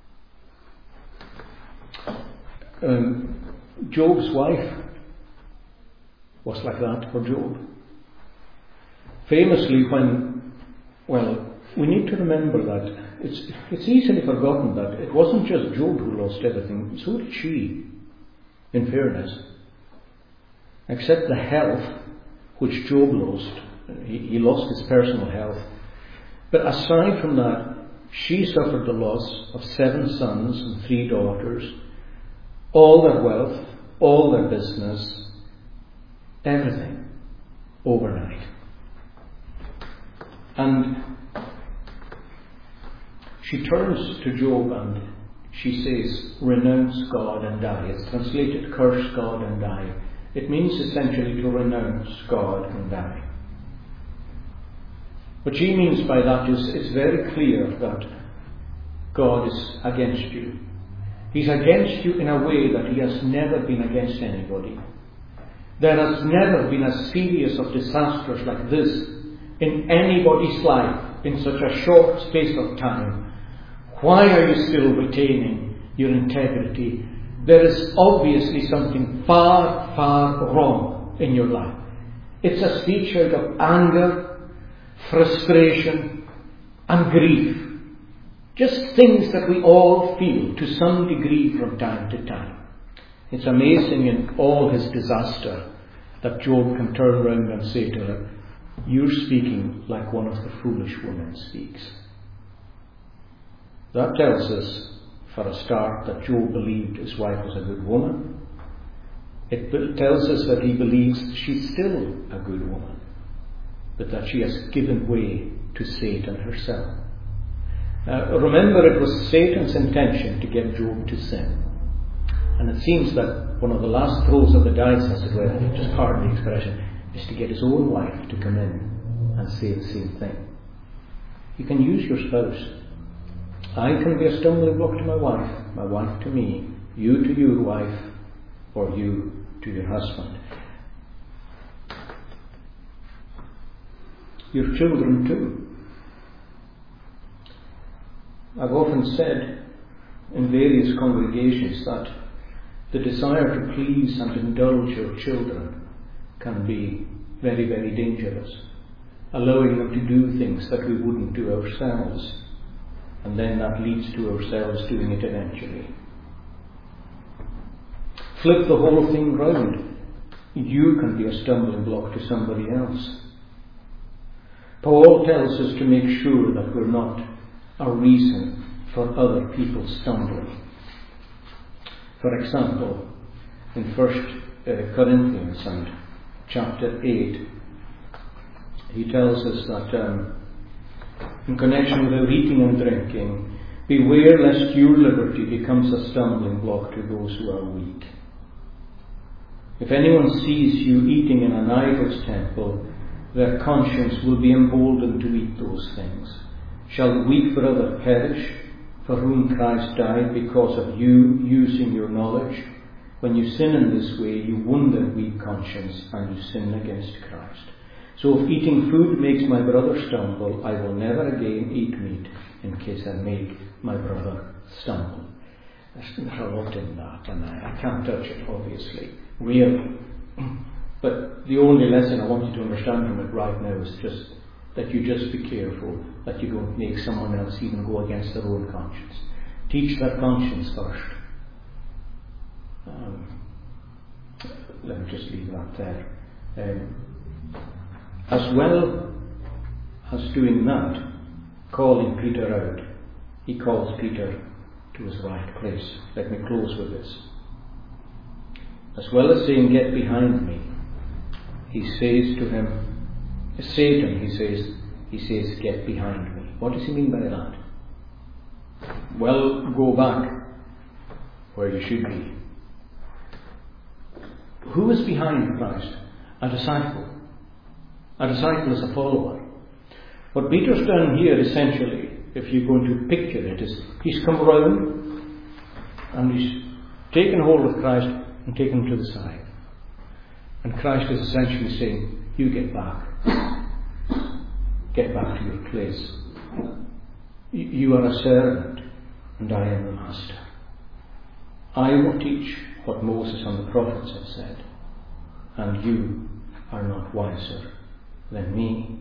[SPEAKER 1] Um, Job's wife was like that for Job. Famously, when, well, we need to remember that it's, it's easily forgotten that it wasn't just Job who lost everything, so did she, in fairness. Except the health which Job lost. He, he lost his personal health. But aside from that, she suffered the loss of seven sons and three daughters, all their wealth, all their business, everything, overnight. And she turns to Job and she says, renounce God and die. It's translated, curse God and die. It means essentially to renounce God and die. What she means by that is it's very clear that God is against you. He's against you in a way that he has never been against anybody. There has never been a series of disasters like this in anybody's life in such a short space of time. Why are you still retaining your integrity? There is obviously something far, far wrong in your life. It's a speech out of anger, frustration and grief. Just things that we all feel to some degree from time to time. It's amazing in all his disaster that Job can turn around and say to her, you're speaking like one of the foolish women speaks. That tells us, for a start, that Job believed his wife was a good woman. It tells us that he believes she's still a good woman, but that she has given way to Satan herself. Uh, remember, it was Satan's intention to get Job to sin. And it seems that one of the last throws of the dice, as it were, just pardon the expression, is to get his own wife to come in and say the same thing. You can use your spouse. I can be a stumbling block to my wife, my wife to me, you to your wife, or you to your husband. Your children too. I've often said in various congregations that the desire to please and indulge your children can be very, very dangerous, allowing them to do things that we wouldn't do ourselves, and then that leads to ourselves doing it eventually. Flip the whole thing round. You can be a stumbling block to somebody else. Paul tells us to make sure that we're not a reason for other people stumbling. For example, in First Corinthians and chapter eight, he tells us that um, in connection with our eating and drinking, beware lest your liberty becomes a stumbling block to those who are weak. If anyone sees you eating in an idol's temple, their conscience will be emboldened to eat those things. Shall the weak brother perish, for whom Christ died, because of you using your knowledge? When you sin in this way, you wound their weak conscience, and you sin against Christ. So if eating food makes my brother stumble, I will never again eat meat, in case I make my brother stumble. There's a lot in that, and I, I can't touch it, obviously, really. But the only lesson I want you to understand from it right now is just that you just be careful that you don't make someone else even go against their own conscience. Teach their conscience first. Um, let me just leave that there. Um, as well as doing that, calling Peter out, he calls Peter to his right place. Let me close with this. As well as saying, get behind me, he says to him, Satan, he says, he says, get behind me. What does he mean by that? Well, go back where you should be. Who is behind Christ? A disciple. A disciple is a follower. What Peter's done here essentially, if you're going to picture it, is he's come round and he's taken hold of Christ and taken him to the side. And Christ is essentially saying, you get back. Get back to your place. You are a servant and I am the master. I will teach what Moses and the prophets have said, and you are not wiser than me.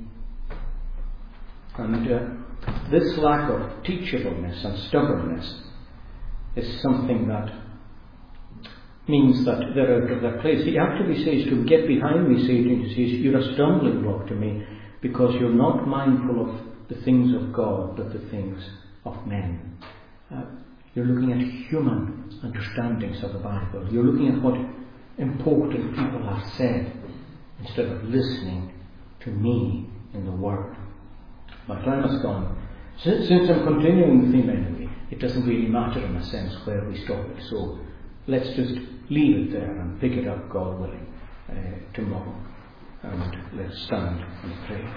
[SPEAKER 1] And uh, this lack of teachableness and stubbornness is something that means that they're out of their place. He actually says to him, get behind me, Satan. He says, you're a stumbling block to me because you're not mindful of the things of God, but the things of men. Uh, you're looking at human understandings of the Bible. You're looking at what important people have said instead of listening to me in the Word. My time has gone. Since, since I'm continuing the theme anyway, it doesn't really matter in a sense where we stop it. So let's just leave it there and pick it up, God willing, uh, tomorrow. And let's stand and pray.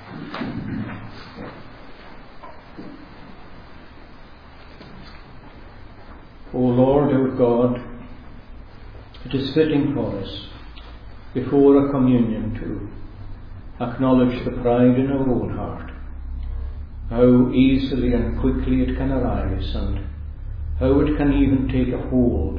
[SPEAKER 1] O Lord our God, it is fitting for us before a communion to acknowledge the pride in our own heart, how easily and quickly it can arise and how it can even take a hold,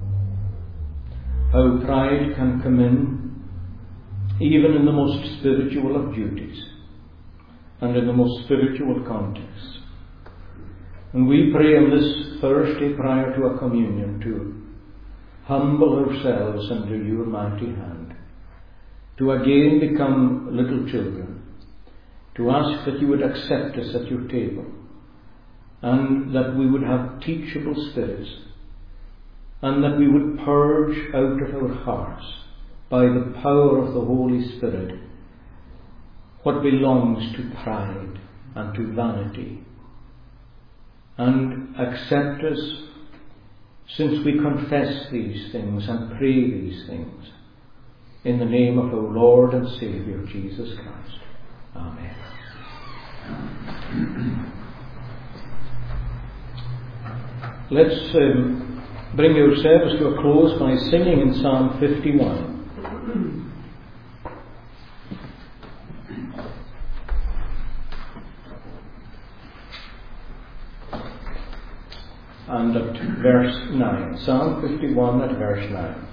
[SPEAKER 1] how pride can come in even in the most spiritual of duties and in the most spiritual context. And we pray on this Thursday prior to a communion to humble ourselves under your mighty hand, to again become little children, to ask that you would accept us at your table, and that we would have teachable spirits, and that we would purge out of our hearts by the power of the Holy Spirit what belongs to pride and to vanity, and accept us since we confess these things and pray these things in the name of our Lord and Saviour Jesus Christ. Amen. Let's um, bring our service to a close by singing in Psalm fifty-one. And at verse nine. Psalm fifty-one at verse nine.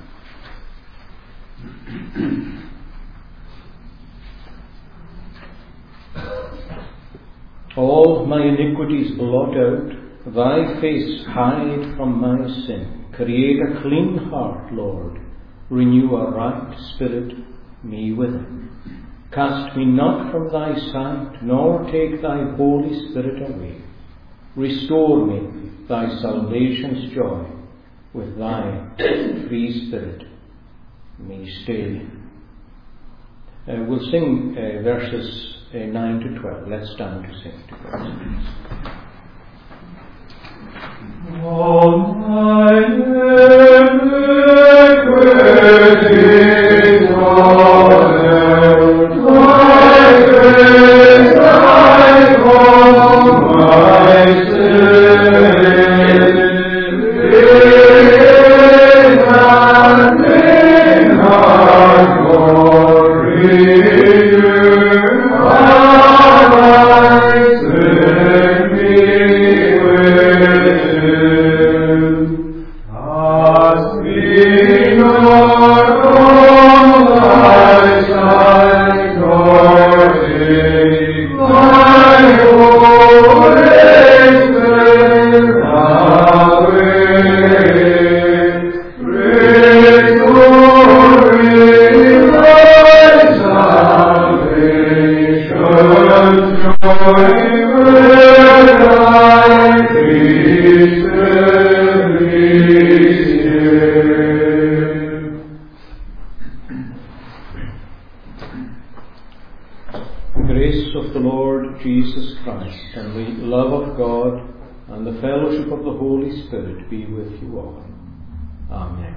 [SPEAKER 1] All my iniquities blot out, thy face hide from my sin. Create a clean heart, Lord, renew a right spirit me within. Cast me not from thy sight, nor take thy Holy Spirit away. Restore me thy salvation's joy, with thy free spirit me stay. Uh, we'll sing uh, verses uh, nine to twelve. Let's stand to sing together.
[SPEAKER 2] All my iniquities blot out, thy grace thy from my sin. Create a clean heart, Lord, renew a right spirit me within. Cast me not from thy sight, nor take thy Holy Spirit away. Restore me thy salvation's joy, with thy free spirit me stay.
[SPEAKER 1] The grace of the Lord Jesus Christ and the love of God and the fellowship of the Holy Spirit be with you all.
[SPEAKER 3] Amen.